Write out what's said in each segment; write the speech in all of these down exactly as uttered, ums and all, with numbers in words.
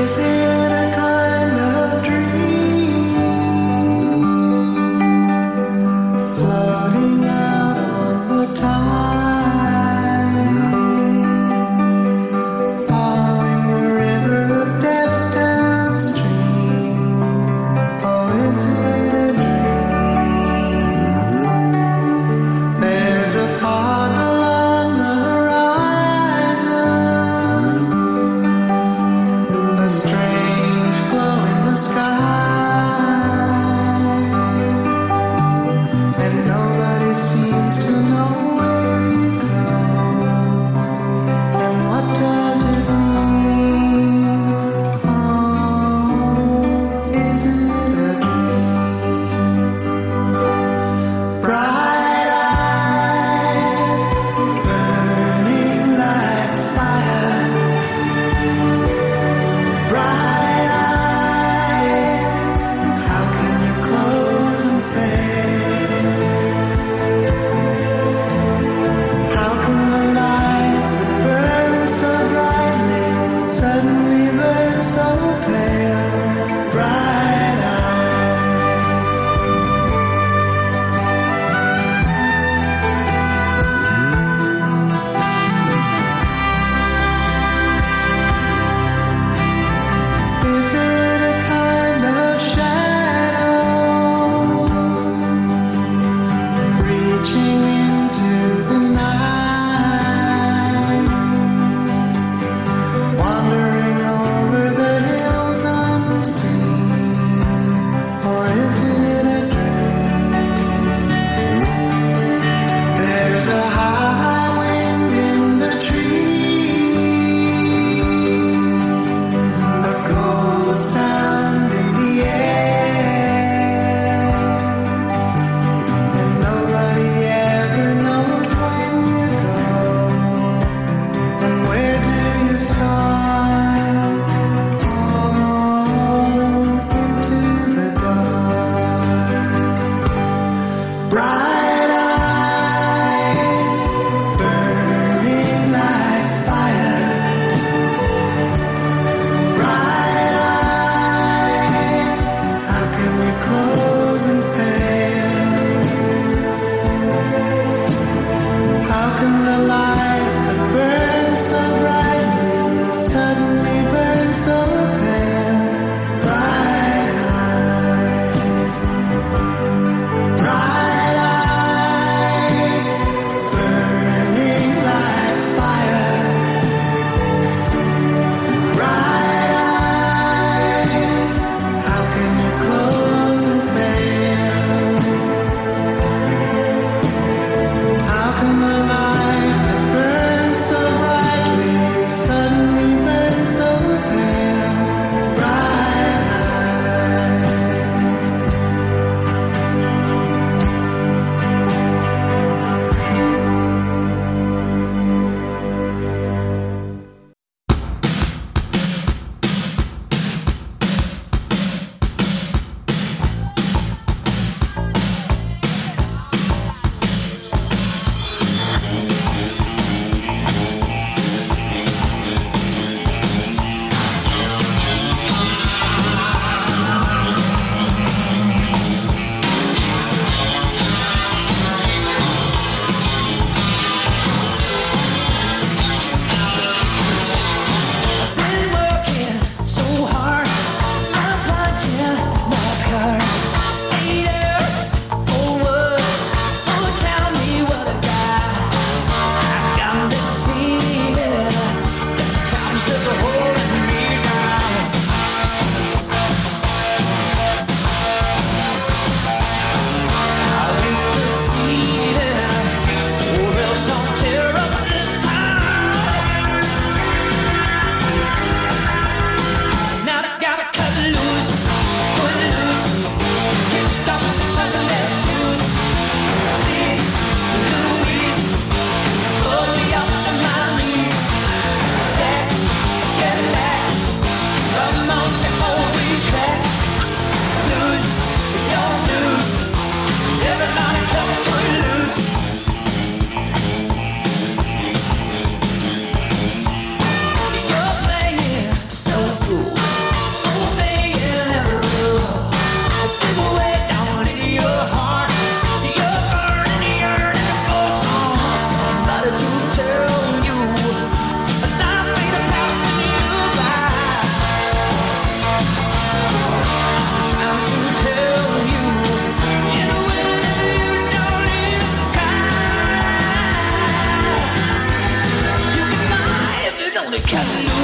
Is it a kind of dream floating out on the tide, following the river of death downstream? Or is it a dream? There's a fog along the horizon, a strange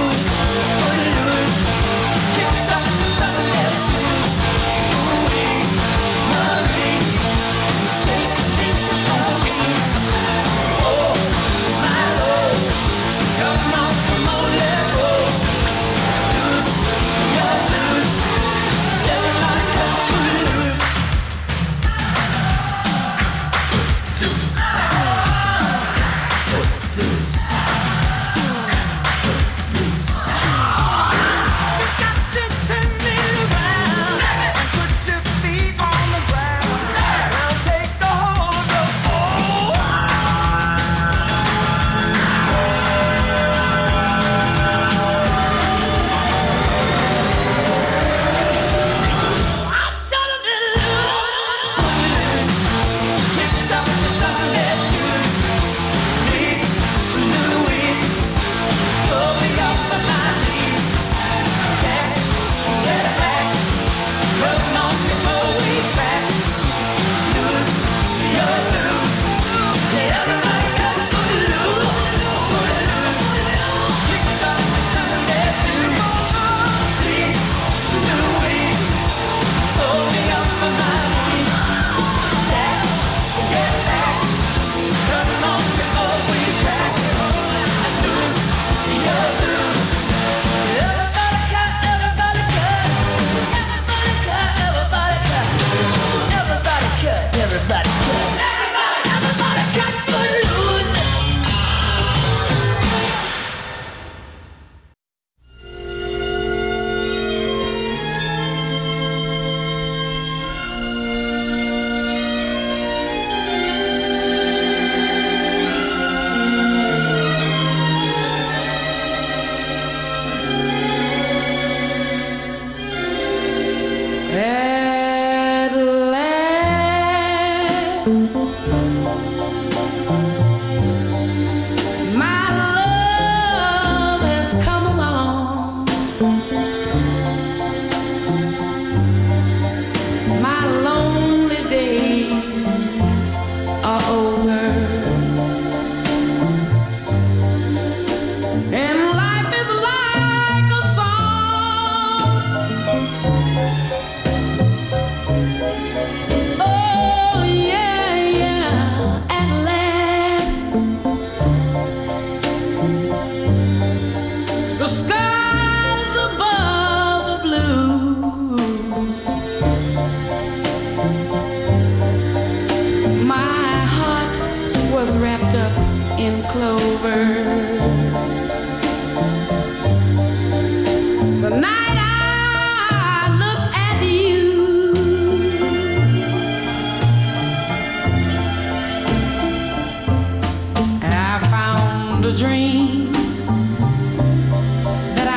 dream that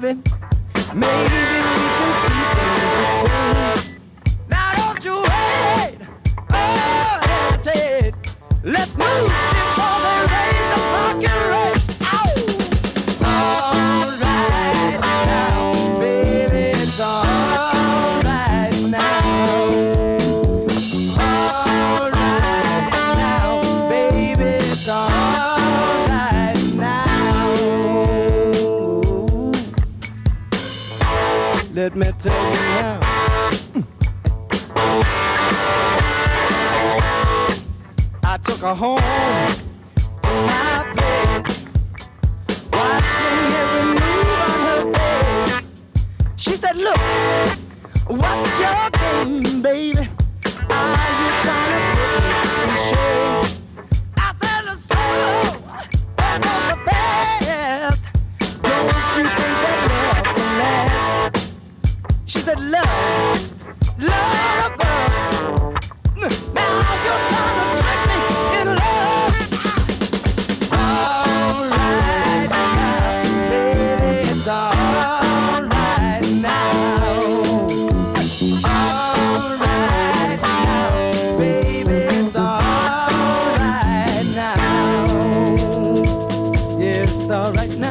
baby. Maybe we can see things the same. Now don't you wait, oh hesitate. Let's move before they raise the fucking rate. Ow! All right now, baby, it's all right now. All right now, baby, it's all right now. Let me tell you now. I took her home to my place, watching every move on her face. She said, look, what's your game, baby? Are you trying to put me in shame? I said, let's slow, don't go so fast. Don't you think that love can last? She said, love, love above. Now you're trying to trick me in love. All right now, baby, it's all right now. All right now, baby, it's all right now. Yeah, it's all right now.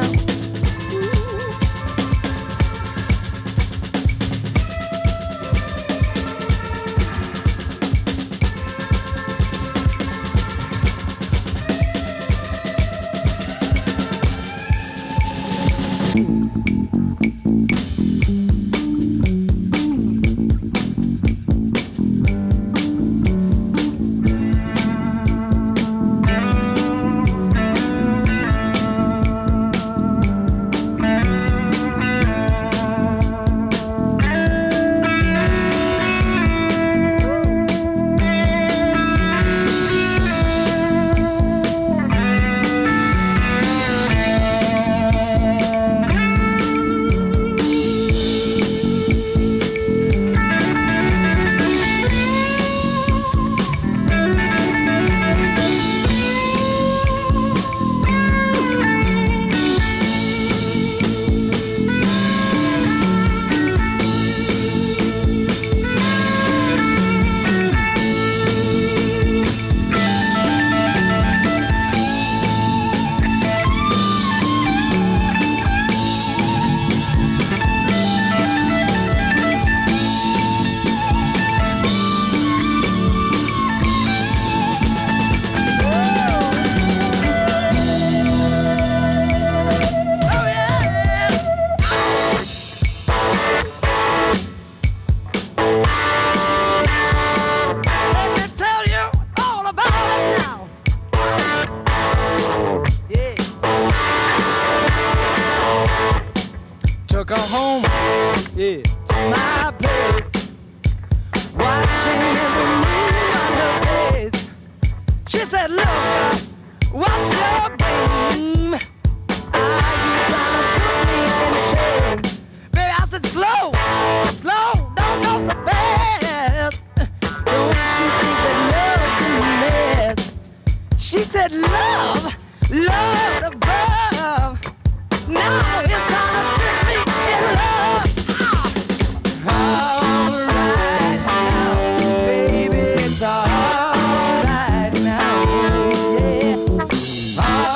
Let me tell you all about it now. Yeah. Took her home, yeah, to my place, watching every move on her face. She said, look, uh, what's your game? Are you trying to put me in shame? Baby, I said, slow, slow, don't go so fast. Don't you think that love can last? She said, love, love above. Now it's time to trick me in love. All right now, baby, it's all right now. Yeah. All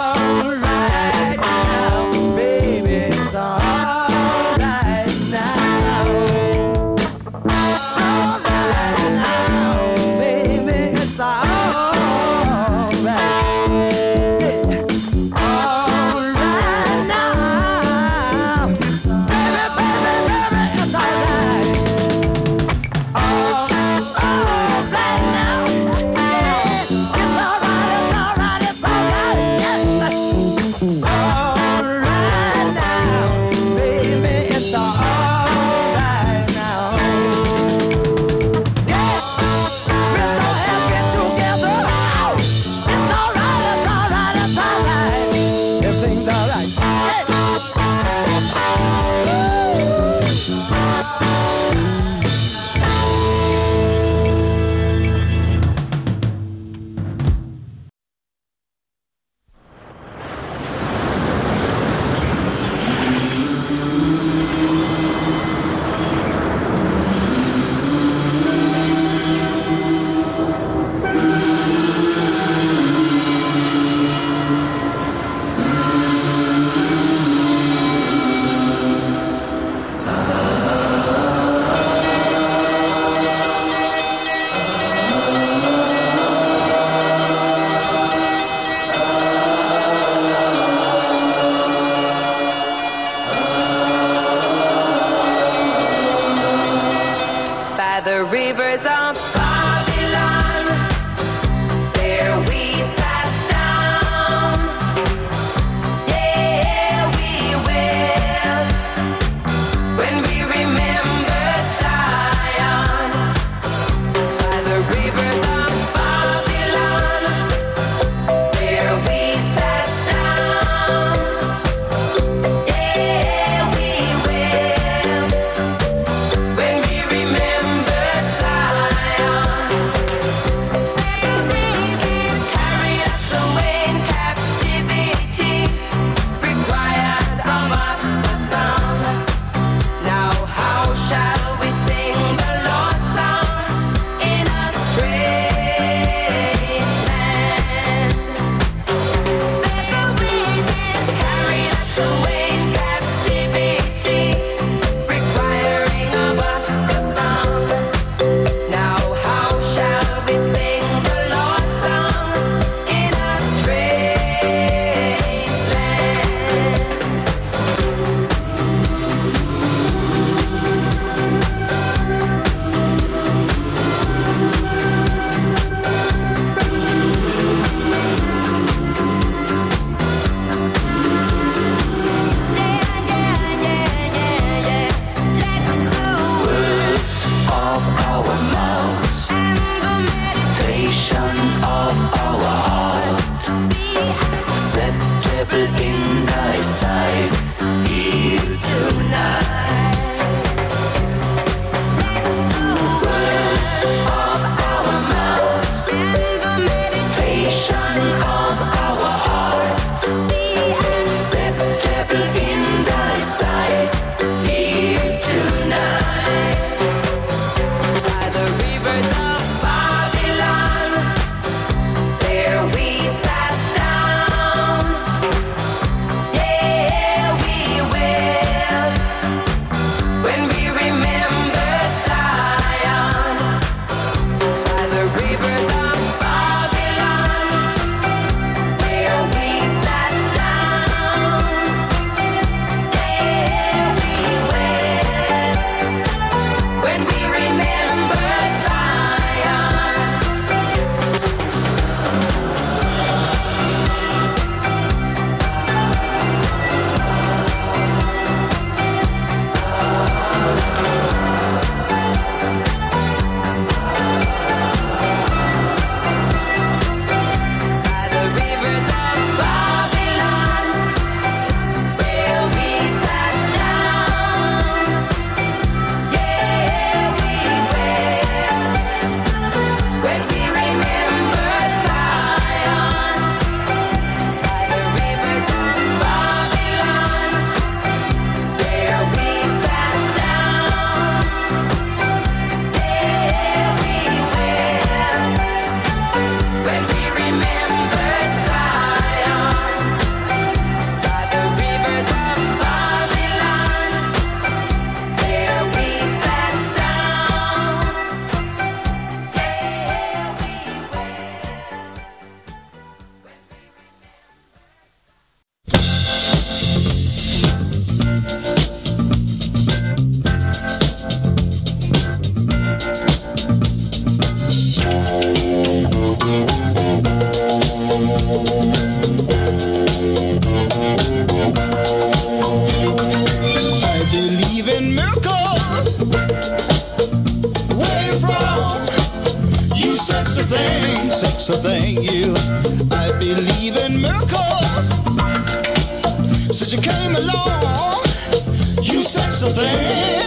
so thank you. I believe in miracles. Since you came along, you sexy thing.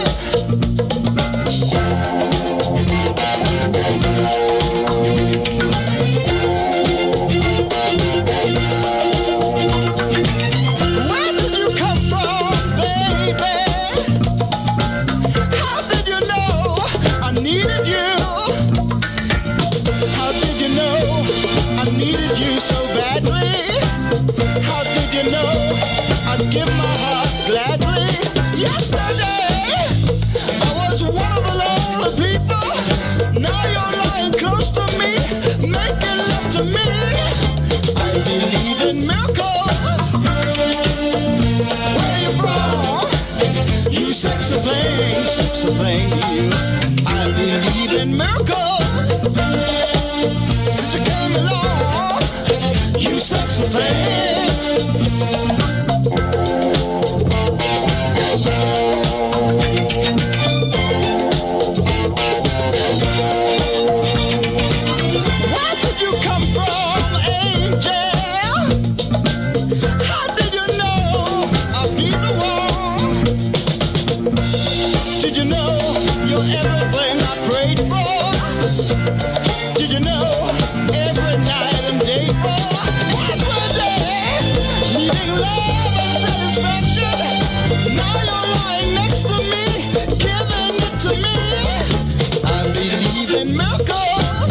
Where did you come from, baby? How did you know I needed you? How did you know I needed you so badly? How did you know I'd give my heart gladly? Yesterday I was one of the lonely people. Now you're lying close to me, making love to me. I believe in miracles. Where you from? You sexy thing, sexy thing, you. I believe in miracles. Since you came along, you sexy thing. Where did you come from, angel? How did you know I'd be the one? Did you know you're everything I prayed for? Did you know every night and day for? Every day, needing love and satisfaction. Now you're lying next to me, giving it to me. I believe in miracles.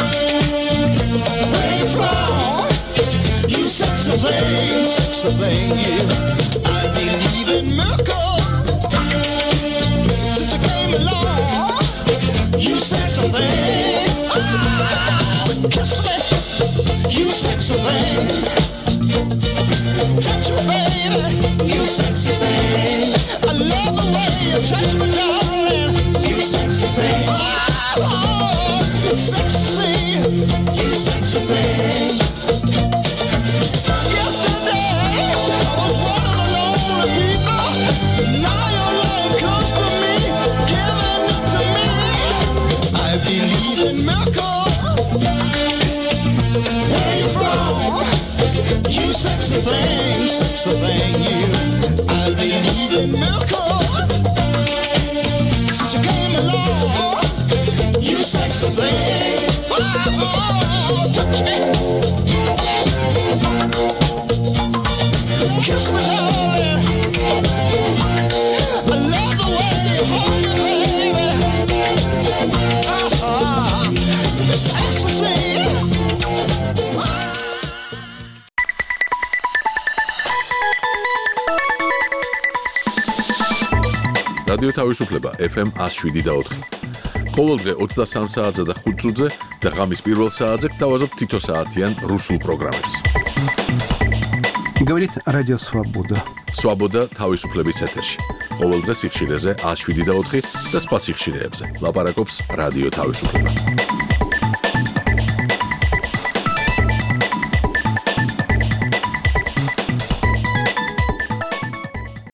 Where you from? You sexy thing, sexy thing, you. I believe in miracles. Since you came along, you sexy thing. Ah, kiss me, you sexy thing. Touch me, baby, you sexy thing. I love the way you touch me, darling. You sexy thing. Oh, oh, it's sexy, you sexy thing. Yesterday I was one of the lonely people. Now you're lying close to me, giving it to me. I believe in miracles. Where you from? You sexy thing, sexy thing, you. I believe in miracles. Since you came along, you sexy thing. Oh, oh, touch me. Kiss me, darling. I love the way you hold me, baby. Uh-huh. It's ecstasy. რადიო თავისუფლება ეფ ემ one oh seven და four. ყოველდღე ოცდასამ საათზე და ხუთ წუთზე და ღამის პირველ საათზე გთავაზობთ თითო საათიან რუსულ პროგრამებს. Говорит Радио Свобода. Свобода თავისუფლების ეთერში. ყოველდღე სიხშირეზე one oh seven და four და სხვა სიხშირეებზე. ლაპარაკობს რადიო თავისუფლება.